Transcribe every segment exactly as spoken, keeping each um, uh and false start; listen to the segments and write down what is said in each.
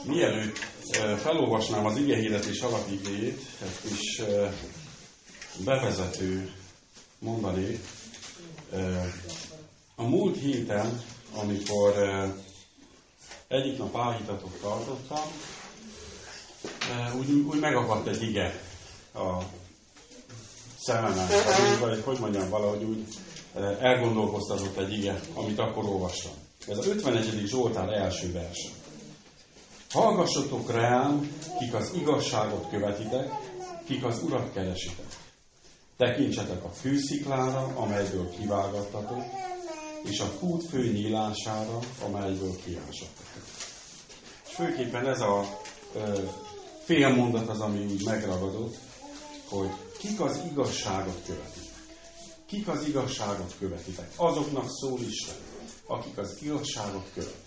Mielőtt felolvasnám az igehirdetés alapigéjét, egy kis bevezető mondanék. A múlt héten, amikor egyik nap áhítatot tartottam, úgy, úgy megakadt egy ige a szememen, vagy hogy mondjam, valahogy úgy elgondolkoztatott egy ige, amit akkor olvastam. Ez az ötvenegyedik Zsoltár első verse. Hallgassatok rám, kik az igazságot követitek, kik az Urat keresitek. Tekintsetek a fősziklára, amelyből kivágattatok, és a kút fő nyílására, amelyből kiásattatok. És főképpen ez a ö, fél mondat az, ami úgy megragadott, hogy kik az igazságot követitek. Kik az igazságot követitek. Azoknak szól Isten, akik az igazságot követik.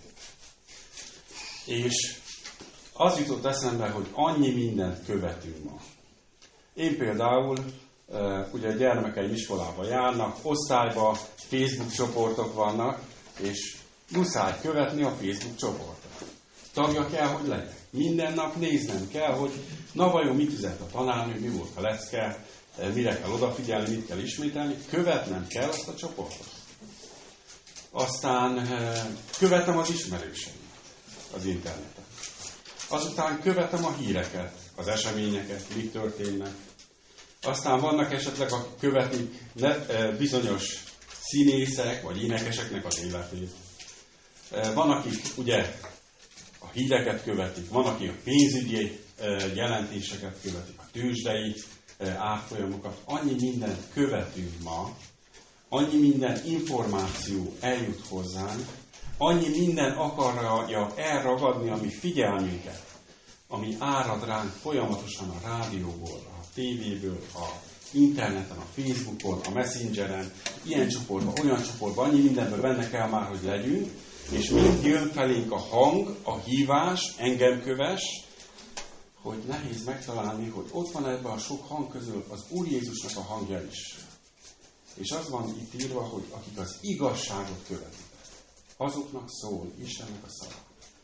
És az jutott eszembe, hogy annyi mindent követünk ma. Én például, ugye a gyermekeim iskolába járnak, osztályban Facebook csoportok vannak, és muszáj követni a Facebook csoportot. Tagja kell, hogy legyek. Minden nap néznem kell, hogy na vajon mit üzent a tanárnő, mi volt a lecke, mire kell odafigyelni, mit kell ismételni. Követnem kell azt a csoportot. Aztán követem az ismerőseimet az interneten. Azután követem a híreket, az eseményeket, mik történnek. Aztán vannak esetleg, akik követik bizonyos színészek, vagy énekeseknek az életét. Van, akik ugye a híreket követik, van, akik a pénzügyi jelentéseket követik, a tőzsdei árfolyamokat. Annyi mindent követünk ma, annyi minden információ eljut hozzánk, annyi minden akarja elragadni a mi figyelmünket, ami árad ránk folyamatosan a rádióból, a tévéből, a interneten, a Facebookon, a Messengeren, ilyen csoportban, olyan csoportban, annyi mindenből benne kell már, hogy legyünk, és mind jön felénk a hang, a hívás, engem köves, hogy nehéz megtalálni, hogy ott van ebben a sok hang közül az Úr Jézusnak a hangja is. És az van itt írva, hogy akik az igazságot követik, azoknak szól Istennek a szava.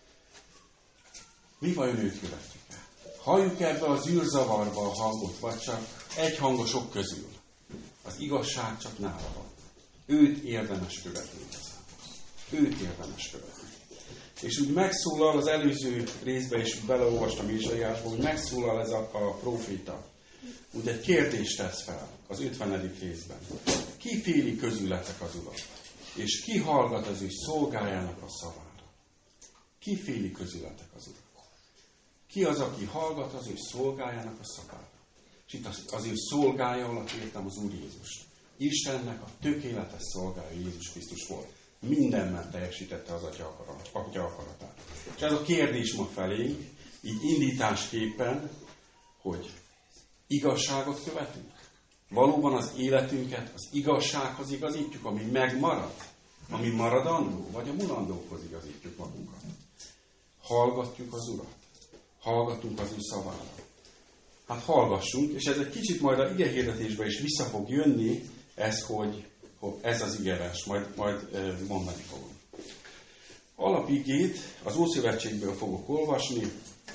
Mi vajon őt követjük el? Halljuk ebbe az űrzavarba a hangot, vagy csak egy hangosok közül? Az igazság csak nála van. Őt érdemes követni. Őt érdemes követni. És úgy megszólal az előző részben, és beleolvastam Ézsaiásba, hogy megszólal ez a, a próféta. Úgy egy kérdést tesz fel az ötvenedik részben. Ki féli közületek az Urat? És ki hallgat az ő szolgájának a szavára? Ki féli közületek az Urat? Ki az, aki hallgat az ő szolgájának a szavára? És itt az, az ő szolgája alatt értem az Úr Jézus. Istennek a tökéletes szolgája Jézus Krisztus volt. Mindenben teljesítette az Atya akarat, Atya akaratát. És ez a kérdés ma felénk, így indításképpen, hogy igazságot követünk? Valóban az életünket az igazsághoz igazítjuk, ami megmarad, ami maradandó, vagy a mulandókhoz igazítjuk magunkat. Hallgatjuk az Urat. Hallgatunk az ő szavára. Hát hallgassunk, és ez egy kicsit majd a igehirdetésbe is vissza fog jönni, ez, hogy, hogy ez az igevers, majd, majd mondani fogom. Alapigét az Ószövetségből fogok olvasni,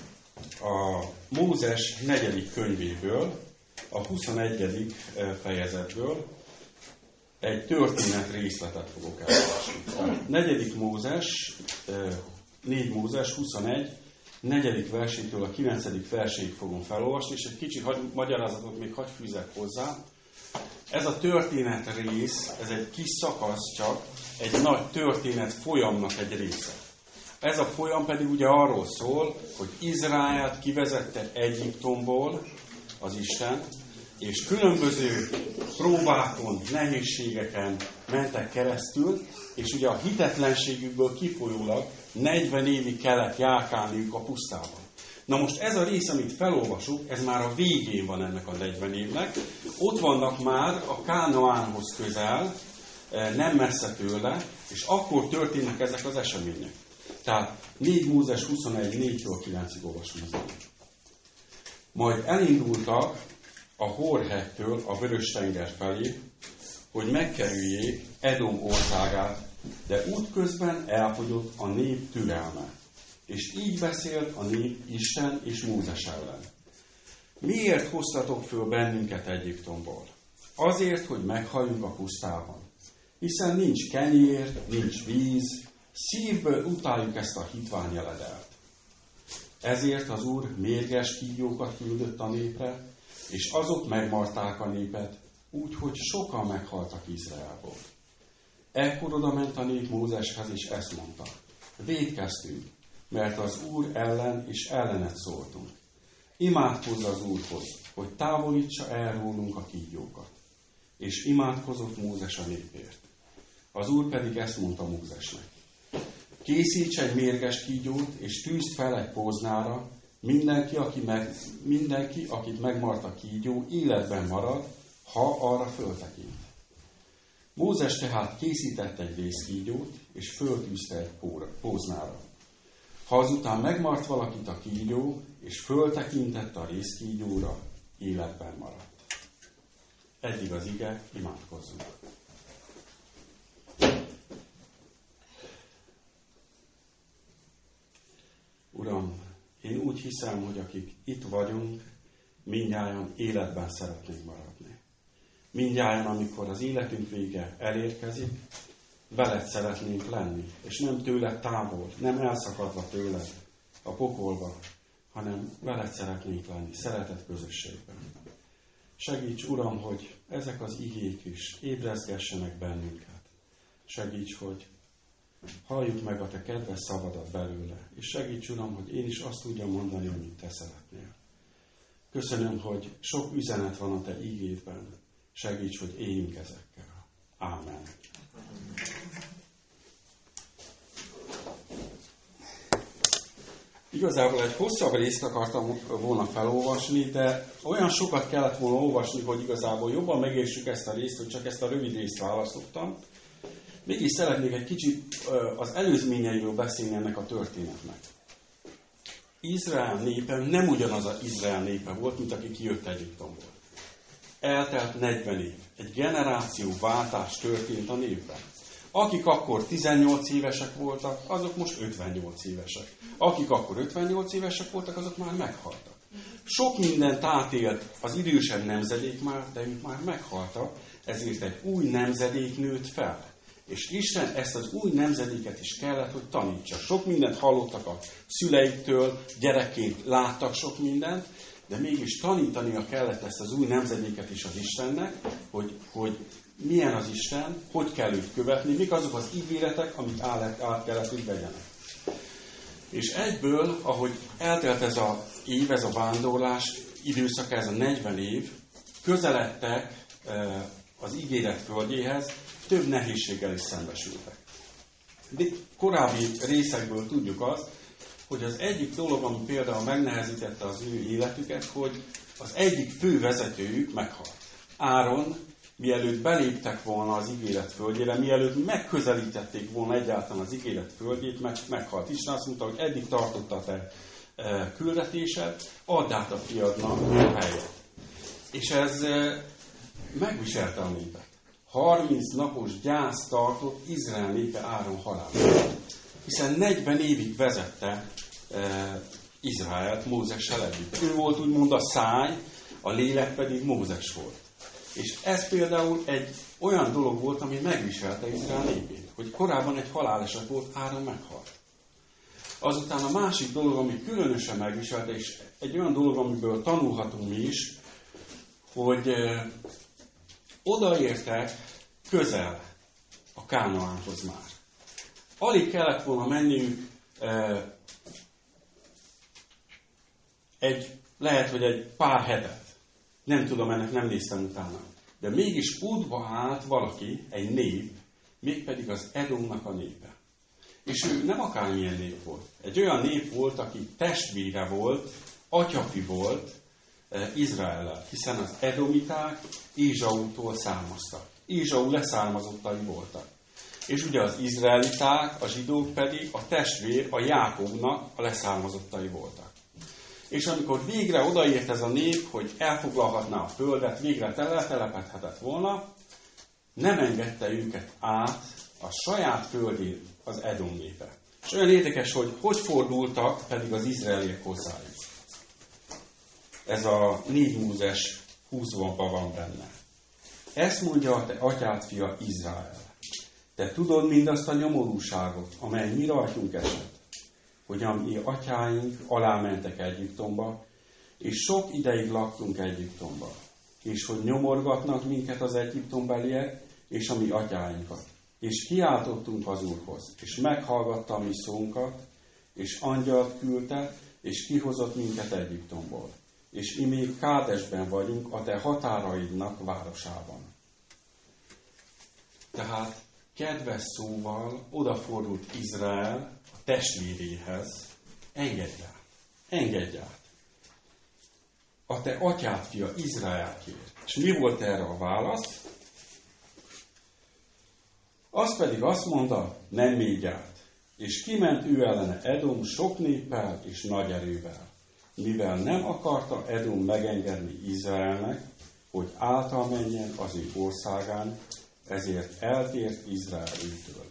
a Mózes negyedik könyvéből, a huszonegyedik fejezetből egy történet részletet fogok elolvasni. A negyedik Mózes, négy Mózes, huszonegy, negyedik versétől a kilencedik verséig fogom felolvasni, és egy kicsi hagy, magyarázatot még hagy fűzek hozzá. Ez a történet rész, ez egy kis szakasz csak, egy nagy történet folyamnak egy része. Ez a folyam pedig ugye arról szól, hogy Izraelt kivezette Egyiptomból az Isten, és különböző próbákon, nehézségeken mentek keresztül, és ugye a hitetlenségükből kifolyólag negyven évig kellett járkálniuk a pusztában. Na most ez a rész, amit felolvasunk, ez már a végén van ennek a negyven évnek. Ott vannak már a Kánaánhoz közel, nem messze tőle, és akkor történnek ezek az események. Tehát négy Mózes huszonegy, négytől kilencig olvasom az előtt. Majd elindultak a Hor-hegtől a Vörös-tenger felé, hogy megkerüljék Edom országát, de útközben elfogyott a nép türelme, És így beszélt a nép Isten és Mózes ellen. Miért hoztatok föl bennünket Egyiptomból? Azért, hogy meghalljunk a pusztában. Hiszen nincs kenyér, nincs víz, szívből utáljuk ezt a hitványjeledelt. Ezért az Úr mérges kígyókat küldött a népre, és azok megmarták a népet, úgy, hogy sokan meghaltak Izraelból. Ekkor oda ment a nép Mózeshez, és ezt mondta: vétkeztünk, mert az Úr ellen és ellenet szóltunk. Imádkozz az Úrhoz, hogy távolítsa el rólunk a kígyókat. És imádkozott Mózes a népért. Az Úr pedig ezt mondta Mózesnek: készíts egy mérges kígyót, és tűzd fel egy póznára, mindenki, aki meg, mindenki, akit megmart a kígyó, életben marad, ha arra föltekint. Mózes tehát készített egy részkígyót, és föltűzte egy póznára. Ha azután megmart valakit a kígyó, és föltekintett a részkígyóra, életben maradt. Eddig az ige, imádkozzunk. Uram, én úgy hiszem, hogy akik itt vagyunk, mindnyájan életben szeretnénk maradni. Mindnyájan, amikor az életünk vége elérkezik, veled szeretnénk lenni, és nem tőled távol, nem elszakadva tőled a pokolba, hanem veled szeretnénk lenni, szeretet közösségben. Segíts, Uram, hogy ezek az igék is ébrezgessenek bennünket. Segíts, hogy halljuk meg a te kedves szavadat belőle, és segíts, Uram, hogy én is azt tudjam mondani, amit te szeretnél. Köszönöm, hogy sok üzenet van a te igédben. Segíts, hogy éljünk ezekkel. Ámen. Igazából egy hosszabb részt akartam volna felolvasni, de olyan sokat kellett volna olvasni, hogy igazából jobban megértsük ezt a részt, hogy csak ezt a rövid részt választottam. Mégis szeretnék egy kicsit az előzményeiről beszélni ennek a történetnek. Izrael népe nem ugyanaz az Izrael népe volt, mint aki kijött Egyiptomból. Eltelt negyven év. Egy generációváltás történt a népben. Akik akkor tizennyolc évesek voltak, azok most ötvennyolc évesek. Akik akkor ötvennyolc évesek voltak, azok már meghaltak. Sok mindent átélt az idősebb nemzedék már, de ők már meghaltak, ezért egy új nemzedék nőtt fel. És Isten ezt az új nemzedéket is kellett, hogy tanítsa. Sok mindent hallottak a szüleiktől, gyerekként láttak sok mindent, de mégis tanítania kellett ezt az új nemzedéket is az Istennek, hogy, hogy milyen az Isten, hogy kell őt követni, mik azok az ígéretek, amit át kellett, hogy vegyenek. És egyből, ahogy eltelt ez az év, ez a vándorlás időszaka, ez a negyven év, közeledtek az ígéret földjéhez, több nehézséggel is szembesültek. De korábbi részekből tudjuk azt, hogy az egyik dolog, ami például megnehezítette az ő életüket, hogy az egyik fő vezetőjük meghalt. Áron, mielőtt beléptek volna az ígéret földjére, mielőtt megközelítették volna egyáltalán az ígéret földjét, meg, meghalt. Isten azt mondta, hogy eddig tartotta a te e, küldetésed, add át a fiadnak a helyet. És ez e, megviselte a népet. harminc napos gyász tartott Izrael népe Áron halálát. Hiszen negyven évig vezette e, Izraelt Mózessel együtt. Ő volt úgymond a száj, a lélek pedig Mózes volt. És ez például egy olyan dolog volt, ami megviselte Izrael népét, hogy korábban egy haláleset volt, Áron meghalt. Azután a másik dolog, ami különösen megviselte, és egy olyan dolog, amiből tanulhatunk mi is, hogy e, odaértek közel a Kánaánhoz már. Alig kellett volna menniük e, egy, lehet, hogy egy pár hetet. Nem tudom, ennek nem néztem utána. De mégis útba állt valaki, egy nép, mégpedig az Edomnak a népe. És ő nem akármilyen nép volt. Egy olyan nép volt, aki testvére volt, atyafi volt e, Izraellel, hiszen az edomiták Ézsaútól származtak. Ézsaú leszármazottai voltak. És ugye az izraeliták, a zsidók pedig a testvér, a Jákobnak a leszármazottai voltak. És amikor végre odaért ez a nép, hogy elfoglalhatná a földet, végre letelepedhetett volna, nem engedte őket át a saját földén az Edom népe. És olyan érdekes, hogy hogy fordultak pedig az izraeliek hozzájuk. Ez a négy Mózes húszban van benne. Ezt mondja a te atyád fia Izrael. Te tudod mindazt a nyomorúságot, amely mi rajtunk esett, hogy a mi atyáink alámentek Egyiptomba, és sok ideig laktunk Egyiptomba, és hogy nyomorgatnak minket az egyiptombeliek, és a mi atyáinkat. És kiáltottunk az Úrhoz, és meghallgatta a mi szónkat, és angyalt küldte, és kihozott minket Egyiptomból. És mi még Kádesben vagyunk, a te határaidnak városában. Tehát kedves szóval odafordult Izrael a testvéréhez, engedj át, engedj át. A te atyád fia Izrael kér. És mi volt erre a válasz? Az pedig azt mondta, nem mégy át. És kiment ő ellene Edom sok néppel és nagy erővel, mivel nem akarta Edom megengedni Izraelnek, hogy által menjen az ő országán, ezért eltért Izrael őtől.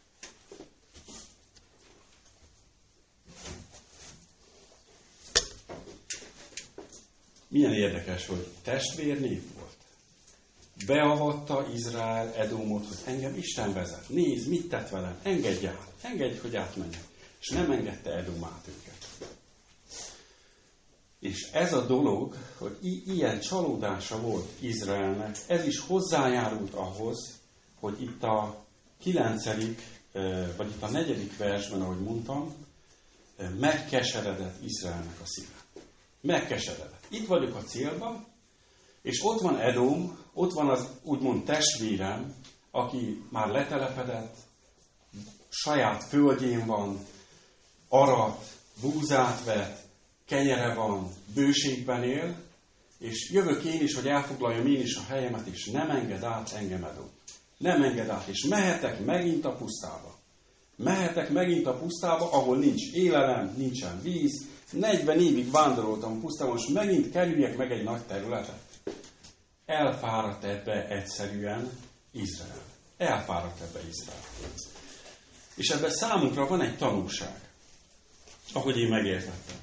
Milyen érdekes, hogy testvérnép volt. Beavatta Izrael Edomot, hogy engem Isten vezet. Nézd, mit tett velem. Engedj át. Engedj, hogy átmenjek. És nem engedte Edom át őket. És ez a dolog, hogy i- ilyen csalódása volt Izraelnek, ez is hozzájárult ahhoz, hogy itt a kilencedik, vagy itt a negyedik versben, ahogy mondtam, megkeseredett Izraelnek a szíve. Megkeseredett. Itt vagyok a célban, és ott van Edom, ott van az úgymond testvérem, aki már letelepedett, saját földjén van, arat, búzát vett, kenyere van, bőségben él, és jövök én is, hogy elfoglaljam én is a helyemet, és nem enged át engem Edom. Nem enged át, és mehetek megint a pusztába. Mehetek megint a pusztába, ahol nincs élelem, nincsen víz. negyven évig vándoroltam a pusztában, most megint kerüljek meg egy nagy területet. Elfáradt ebbe egyszerűen Izrael. Elfáradt ebbe Izrael. És ebben számunkra van egy tanulság, ahogy én megértettem.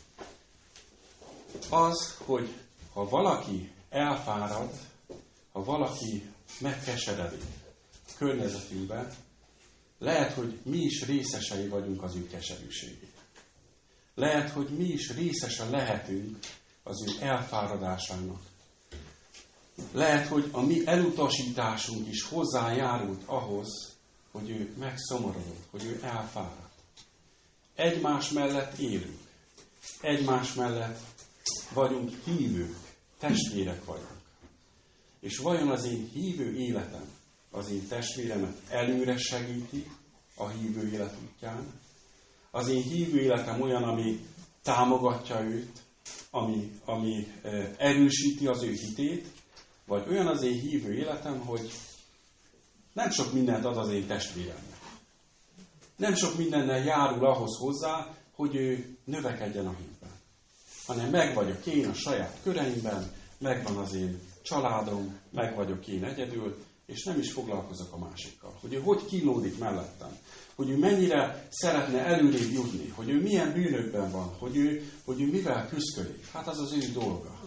Az, hogy ha valaki elfárad, ha valaki megkeseredik a környezetünkben, lehet, hogy mi is részesei vagyunk az ő keserűségének. Lehet, hogy mi is részesen lehetünk az ő elfáradásának. Lehet, hogy a mi elutasításunk is hozzájárult ahhoz, hogy ő megszomorodott, hogy ő elfáradt. Egymás mellett élünk. Egymás mellett vagyunk hívők, testvérek vagyunk. És vajon az én hívő életem, az én testvéremet előre segíti a hívő élet útján? Az én hívő életem olyan, ami támogatja őt, ami, ami erősíti az ő hitét, vagy olyan az én hívő életem, hogy nem sok mindent ad az én testvéremnek. Nem sok mindennel járul ahhoz hozzá, hogy ő növekedjen a hitben. Hanem meg vagyok én a saját köreimben, megvan az én családom, meg vagyok én egyedül, és nem is foglalkozok a másikkal. Hogy ő hogy kínlódik mellettem, hogy ő mennyire szeretne előrébb jutni, hogy ő milyen bűnökben van, hogy ő, hogy ő mivel küszködik. Hát az az ő dolga.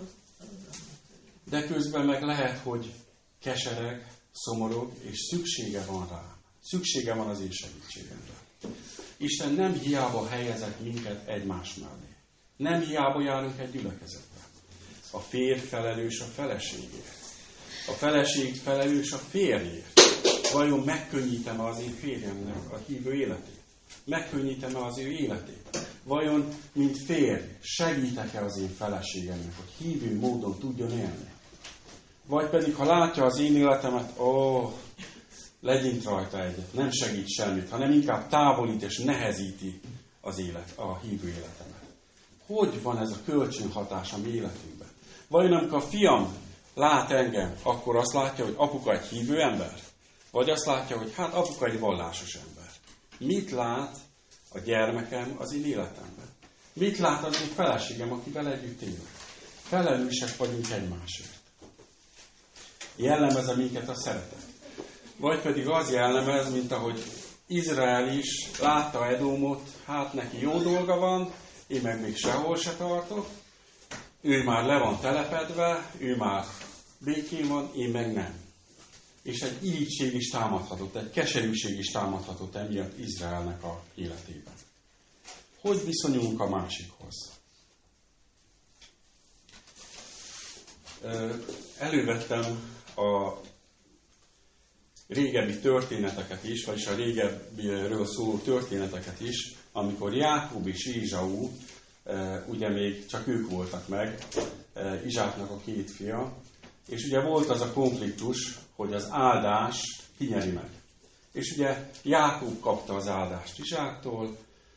De közben meg lehet, hogy kesereg, szomorog, és szüksége van rám. Szüksége van az én segítségemre. Isten nem hiába helyezett minket egymás mellé. Nem hiába járunk egy gyülekezetben. A férj felelős a feleségért. A feleség felelős a férjért. Vajon megkönnyítem-e az én férjemnek a hívő életét? Megkönnyítem-e az ő életét? Vajon, mint férj, segítek-e az én feleségemnek, hogy hívő módon tudjon élni? Vagy pedig, ha látja az én életemet, ó, legyint rajta egyet, nem segít semmit, hanem inkább távolít és nehezíti az élet, a hívő életemet. Hogy van ez a kölcsönhatás a mi életünkben? Vajon amikor a fiam lát engem, akkor azt látja, hogy apuka egy hívő ember? Vagy azt látja, hogy hát apuka egy vallásos ember? Mit lát a gyermekem az én életemben? Mit lát az én feleségem, akivel együtt élek? Felelősek vagyunk egymásért. Jellemez minket a szeretet? Vagy pedig az jellemez, mint ahogy Izrael is látta Edomot, hát neki jó dolga van, én meg még sehol se tartok, ő már le van telepedve, ő már békén van, én meg nem. És egy irigység is támadhatott, egy keserűség is támadhatott emiatt Izraelnek a életében. Hogy viszonyulunk a másikhoz? Elővettem a régebbi történeteket is, vagyis a régebbiről szóló történeteket is, amikor Jákob és Ézsau, ugye még csak ők voltak meg, Izsáknak a két fia, és ugye volt az a konfliktus, hogy az áldást kinyeri meg. És ugye Jákob kapta az áldást Izsáktól,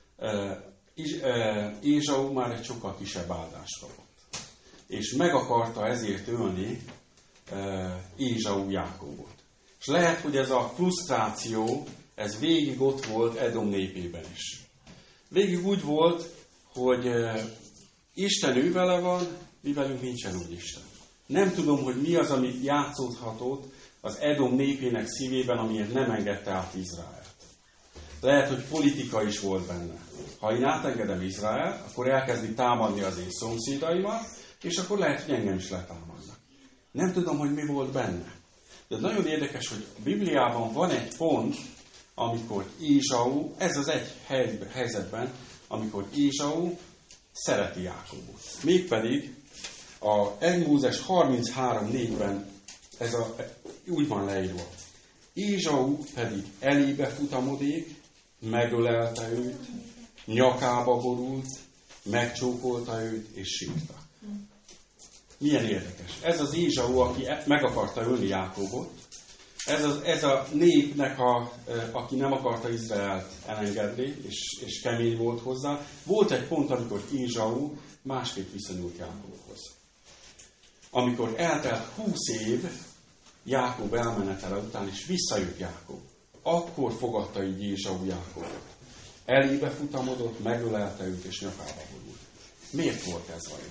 Ézsau már egy sokkal kisebb áldást kapott. És meg akarta ezért ölni Ézsau Jákobot. És lehet, hogy ez a frusztráció, ez végig ott volt Edom népében is. Végig úgy volt, hogy Isten ő vele van, mi velünk nincsen úgy Isten. Nem tudom, hogy mi az, ami játszódhatott az Edom népének szívében, amiért nem engedte át Izraelt. Lehet, hogy politika is volt benne. Ha én átengedem Izraelt, akkor elkezdi támadni az én szomszédaimat, és akkor lehet, hogy engem is letámadnak. Nem tudom, hogy mi volt benne. De nagyon érdekes, hogy a Bibliában van egy pont, amikor Ézsau, ez az egy helyzetben, amikor Ézsau szereti Jákobot. Mégpedig a egy Mózes harminchárom négyben ez a, úgy van leírva. Ézsau pedig elébe futamodik, megölelte őt, nyakába borult, megcsókolta őt és sírta. Milyen érdekes. Ez az Ézsau, aki meg akarta ölni Jákobot, ez, az, ez a népnek, a, aki nem akarta Izraelt elengedni, és, és kemény volt hozzá. Volt egy pont, amikor Ézsau másképp viszonyult Jákobhoz. Amikor eltelt húsz év Jákob elmenetele után, és visszajött Jákob, akkor fogadta így Ézsau Jákobot. Elébe futamodott, megölelte őt, és nyakába borult. Miért volt ez vajon?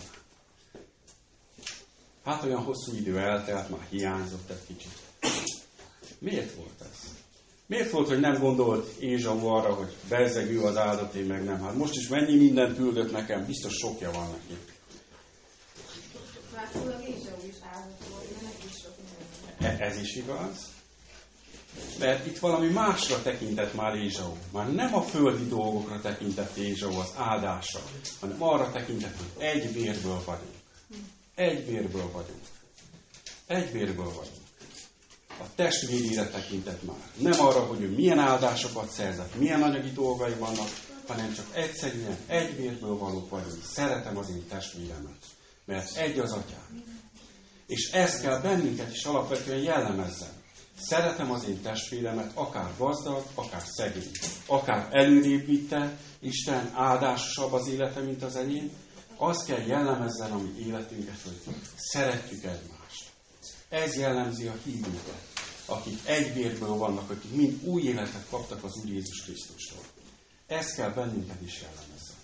Hát olyan hosszú idő eltelt, már hiányzott egy kicsit. Miért volt ez? Miért volt, hogy nem gondolt Ézsau arra, hogy bezzeg ő az áldott, én meg nem? Hát most is mennyi mindent küldött nekem, biztos sokja van neki. Látszólag Ézsau is áldott volt, de neki is sok minden. Ez is igaz. Mert itt valami másra tekintett már Ézsau. Már nem a földi dolgokra tekintett Ézsau, az áldásra, hanem arra tekintett, hogy egy vérből vagyunk. Egy vérből vagyunk. Egy vérből vagyunk. A testvérére tekintett már. Nem arra, hogy ő milyen áldásokat szerzett, milyen anyagi dolgai vannak, hanem csak egyszerűen egy vérből valók vagyunk. Szeretem az én testvéremet, mert egy az atyám. És ezt kell bennünket is alapvetően jellemezzen. Szeretem az én testvéremet, akár gazdag, akár szegény. Akár előrébb vitte Isten, áldásosabb az élete, mint az enyém. Az kell jellemezzen a mi életünket, hogy szeretjük egymást. Ez jellemzi a hívőket, akik egy vérből vannak, akik mind új életet kaptak az Úr Jézus Krisztustól. Ez kell bennünket is jellemezzen.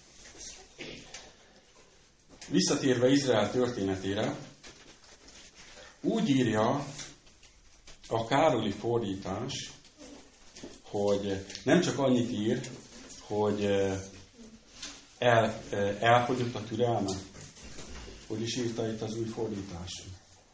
Visszatérve Izrael történetére, úgy írja a Károli fordítás, hogy nem csak annyit ír, hogy el, elfogyott a türelme. Hogy is írta itt az új fordítás?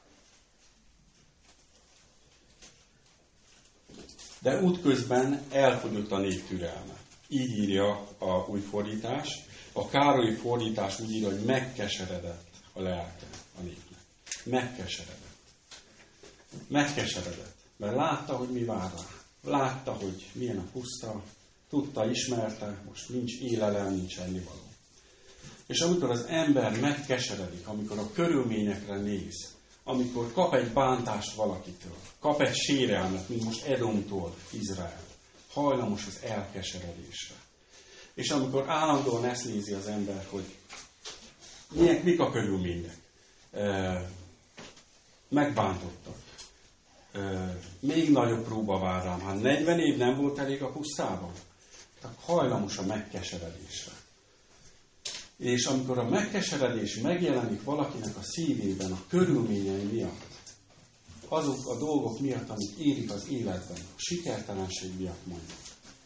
De útközben elfogyott a nép türelme. Így írja a új fordítás. A Károli fordítás úgy írja, hogy megkeseredett a lelke a népnek. Megkeseredett. Megkeseredett. Mert látta, hogy mi vár rá. Látta, hogy milyen a puszta. Tudta, ismerte, most nincs élelem, nincs ennivaló. És amikor az ember megkeseredik, amikor a körülményekre néz, amikor kap egy bántást valakitől, kap egy sérelmet, mint most Edomtól Izrael, hajlamos az elkeseredésre. És amikor állandóan ezt nézi az ember, hogy milyen, mik a körülmények, e, megbántottak, e, még nagyobb próba vár rám, hát negyven év nem volt elég a pusztában. Tehát hajlamos a megkeseredésre. És amikor a megkeseredés megjelenik valakinek a szívében, a körülményei miatt, azok a dolgok miatt, amik érik az életben, a sikertelenség miatt mondjuk,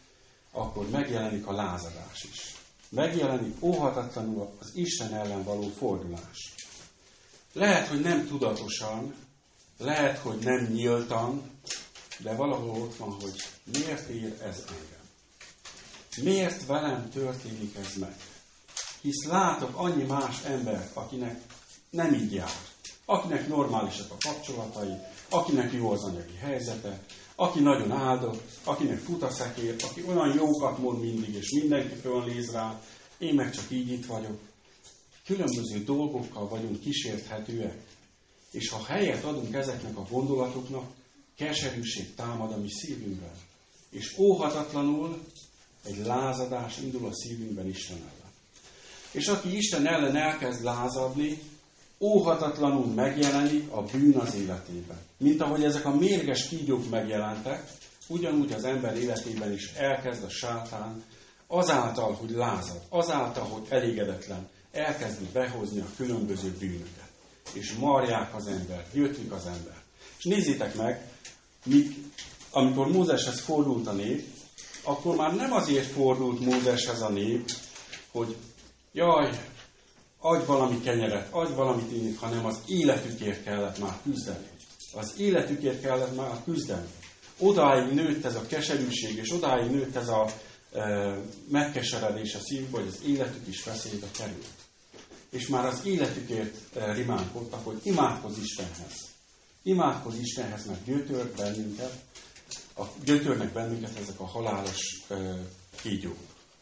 akkor megjelenik a lázadás is. Megjelenik óhatatlanul az Isten ellen való fordulás. Lehet, hogy nem tudatosan, lehet, hogy nem nyíltan, de valahol ott van, hogy miért ér ez engem? Miért velem történik ez meg? Hisz látok annyi más embert, akinek nem így jár. Akinek normálisak a kapcsolatai, akinek jó az anyagi helyzete, aki nagyon áldott, akinek fut a szekér, aki olyan jókat mond mindig, és mindenki fölnéz rá, én meg csak így itt vagyok. Különböző dolgokkal vagyunk kísérthetőek, és ha helyet adunk ezeknek a gondolatoknak, keserűség támad a mi szívünkben, és óhatatlanul egy lázadás indul a szívünkben Isten ellen. És aki Isten ellen elkezd lázadni, óhatatlanul megjelenik a bűn az életében. Mint ahogy ezek a mérges kígyók megjelentek, ugyanúgy az ember életében is elkezd a sátán azáltal, hogy lázad, azáltal, hogy elégedetlen, elkezdi behozni a különböző bűnöket. És marják az embert, gyötrik az embert. És nézzétek meg, mit, amikor Mózeshez fordult a nép, akkor már nem azért fordult Mózeshez a nép, hogy jaj, adj valami kenyeret, adj valamit inni, hanem az életükért kellett már küzdeni. Az életükért kellett már küzdeni. Odáig nőtt ez a keserűség, és odáig nőtt ez a e, megkeseredés a szívbe, hogy az életük is veszélybe került. És már az életükért e, rimánkodtak, hogy imádkozz Istenhez. Imádkozz Istenhez, mert gyötör bennünket, a, gyötörnek bennünket ezek a halálos e, kígyók.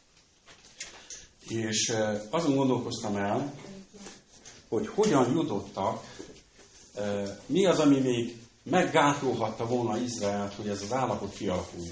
És e, azon gondolkoztam el, hogy hogyan jutottak, e, mi az, ami még meggátolhatta volna Izraelt, hogy ez az állapot kialakuljon.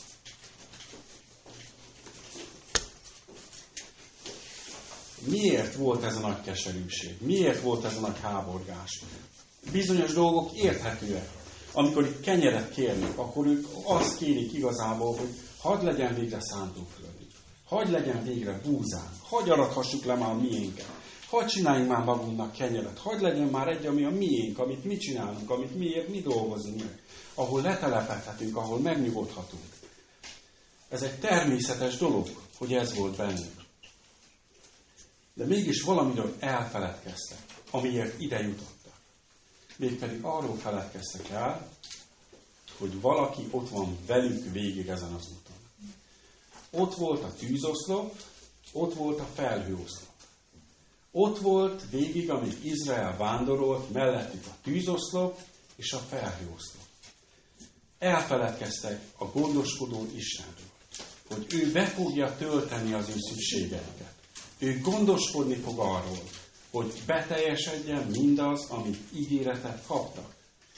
Miért volt ez a nagy keserűség? Miért volt ez a nagy háborgás? Bizonyos dolgok érthetőek. Amikor itt kenyeret kérnek, akkor ők azt kérik igazából, hogy hadd legyen végre szántóföldünk. Hadd legyen végre búzán. Hadd arathassuk le már a miénket. Hadd csináljunk már magunknak kenyeret. Hadd legyen már egy, ami a miénk, amit mi csinálunk, amit miért mi dolgozunk meg. Ahol letelepedhetünk, ahol megnyugodhatunk. Ez egy természetes dolog, hogy ez volt bennünk. De mégis valamiről elfeledkeztek, amiért ide jutottak. Mégpedig arról feledkeztek el, hogy valaki ott van velük végig ezen az úton. Ott volt a tűzoszlop, ott volt a felhőoszlop. Ott volt végig, amíg Izrael vándorolt, mellettük a tűzoszlop és a felhőoszlop. Elfeledkeztek a gondoskodó Istenről, hogy ő be fogja tölteni az ő szükségeiket. Ő gondoskodni fog arról, hogy beteljesedjen mindaz, amit ígéretet kaptak.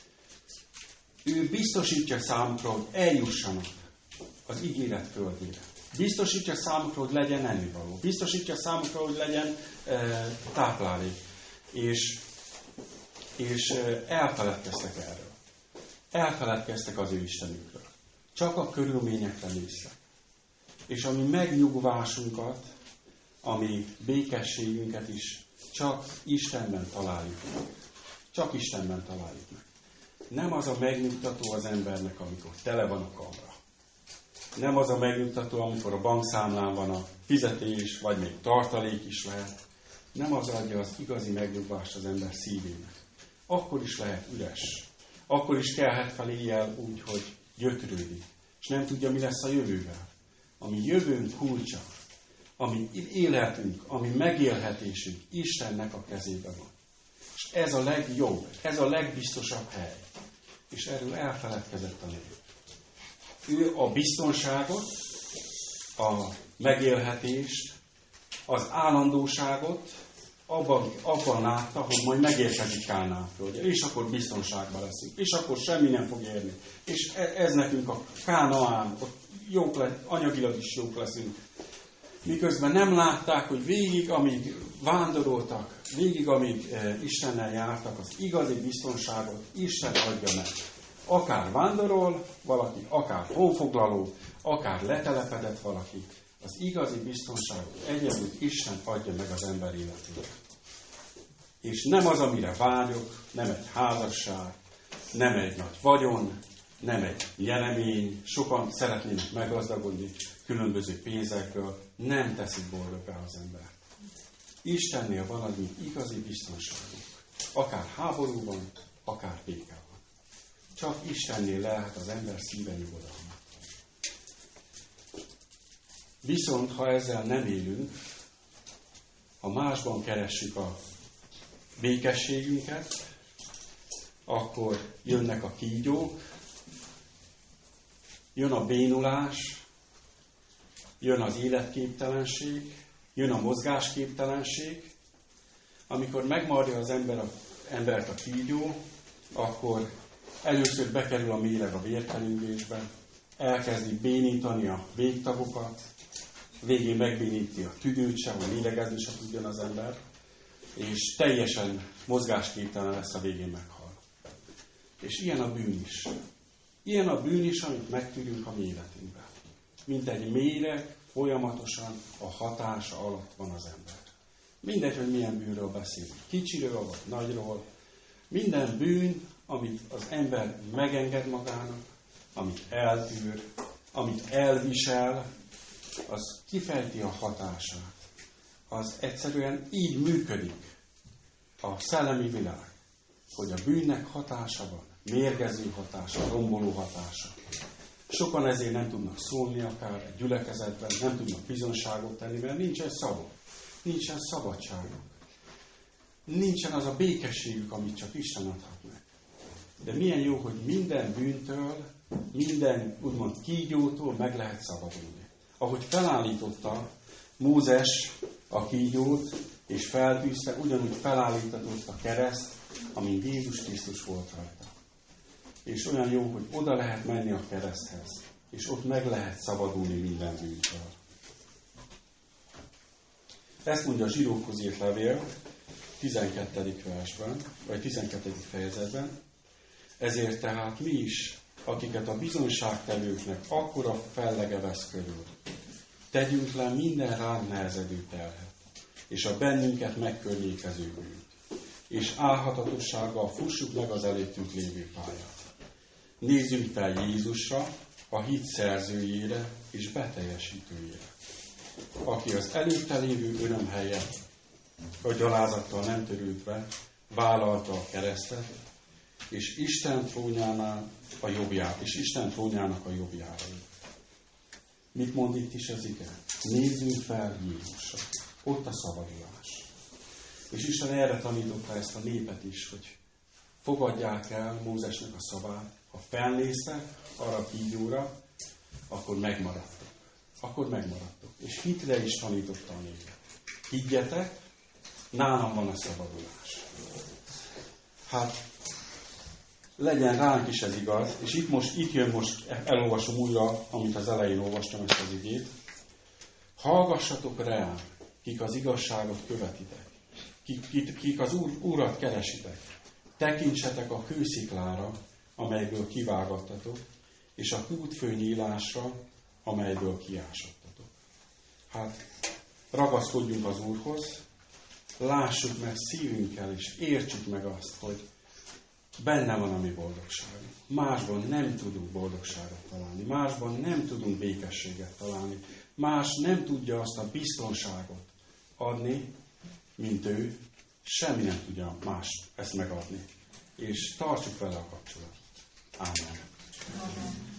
Ő biztosítja számukra, hogy eljussanak az ígéret földjére. Biztosítja számukra, hogy legyen ennivaló. Biztosítja számukra, hogy legyen e, táplálék. És, és e, elfeledkeztek erről. Elfeledkeztek az ő Istenükről. Csak a körülményekre néztek. És ami megnyugvásunkat, ami békességünket is csak Istenben találjuk meg. Csak Istenben találjuk meg. Nem az a megnyugtató az embernek, amikor tele van a kamra. Nem az a megnyugtató, amikor a bankszámlán van a fizetés, vagy még tartalék is lehet. Nem az adja az igazi megnyugvást az ember szívének. Akkor is lehet üres. Akkor is kelhet fel éjjel úgy, hogy gyötrődik. És nem tudja, mi lesz a jövővel. Ami jövőnk kulcsa, ami életünk, ami megélhetésünk Istennek a kezében van. És ez a legjobb, ez a legbiztosabb hely. És erről elfeledkezett a nép. Ő a biztonságot, a megélhetést, az állandóságot abban, abban látta, hogy majd megérkezik Kánán földje, és akkor biztonságban leszünk, és akkor semmi nem fog érni. És ez nekünk a Kánaán, ott jók lesz, anyagilag is jók leszünk. Miközben nem látták, hogy végig, amíg vándoroltak, végig, amíg e, Istennel jártak, az igazi biztonságot Isten adja meg. Akár vándorol valaki, akár honfoglaló, akár letelepedett valaki, az igazi biztonságot egyedül Isten adja meg az ember életére. És nem az, amire vágyok, nem egy házasság, nem egy nagy vagyon, nem egy nyeremény, sokan szeretnének meggazdagodni, különböző pénzekből nem teszik boldoggá az embert. Istennél van az, mint igazi biztonságunk. Akár háborúban, akár békában. Csak Istennél lehet az ember szíve nyugodalma. Viszont, ha ezzel nem élünk, ha másban keressük a békességünket, akkor jönnek a kígyók, jön a bénulás, jön az életképtelenség, jön a mozgásképtelenség. Amikor megmarja az ember a, embert a kígyó, akkor először bekerül a méleg a vérkeringésbe, elkezdi bénítani a végtagokat, végén megbéníti a tüdőt sem, hogy lélegezni sem tudjon az ember, és teljesen mozgásképtelen lesz, a végén meghal. És ilyen a bűn is. Ilyen a bűn is, amit megtűrünk a mi életünkben. Mint egy méreg, folyamatosan a hatása alatt van az ember. Mindegy, hogy milyen bűnről beszélünk. Kicsiről vagy nagyról. Minden bűn, amit az ember megenged magának, amit eltűr, amit elvisel, az kifejti a hatását. Az egyszerűen így működik a szellemi világ, hogy a bűnnek hatása van, mérgező hatása, romboló hatása. Sokan ezért nem tudnak szólni akár egy gyülekezetben, nem tudnak bizonságot tenni, mert nincsen szavuk, nincsen szabadságuk. Nincsen az a békességük, amit csak Isten adhat meg. De milyen jó, hogy minden bűntől, minden úgymond kígyótól meg lehet szabadulni. Ahogy felállította Mózes a kígyót, és feltűzte, ugyanúgy felállítatott a kereszt, amin Jézus Krisztus volt rajta. És olyan jó, hogy oda lehet menni a kereszthez, és ott meg lehet szabadulni minden bűntől. Ezt mondja a Zsidókhoz írt levél tizenkettedik versben, vagy tizenkettedik fejezetben. Ezért tehát mi is, akiket a bizonyságtevőknek akkora fellege vesz körül, tegyünk le minden ránk nehezedő terhet, és a bennünket megkörnyékező bűnt, és álhatatossággal fussuk meg az előttünk lévő pályát. Nézzünk fel Jézusra, a hit szerzőjére és beteljesítőjére, aki az előtte lévő öröm helyett, a gyalázattal nem törődve, vállalta a keresztet, és Isten trónjánál a jobbjára, és Isten trónjának a jobbjára. Mit mond itt is az ige? Nézzünk fel Jézusra. Ott a szabadulás. És Isten erre tanította ezt a népet is, hogy fogadják el Mózesnek a szavát. Ha felnéztek arra a kígyóra, akkor megmaradtok. Akkor megmaradtok. És hitre is tanította a népet. Higgyetek, nálam van a szabadulás. Hát, legyen ránk is ez igaz, és itt most, itt jön most, elolvasom újra, amit az elején olvastam ezt az igét. Hallgassatok rám, kik az igazságot követitek, kik, kik, kik az úr, Urat keresitek. Tekintsetek a kősziklára, amelyből kivágattatok, és a kútfőnyílásra, amelyből kiásottatok. Hát, ragaszkodjunk az Úrhoz, lássuk meg szívünkkel, és értsük meg azt, hogy benne van a mi boldogságunk. Másban nem tudunk boldogságot találni. Másban nem tudunk békességet találni. Más nem tudja azt a biztonságot adni, mint ő. Semmi nem tudja más ezt megadni. És tartsuk vele a kapcsolatot. Amen. Amen.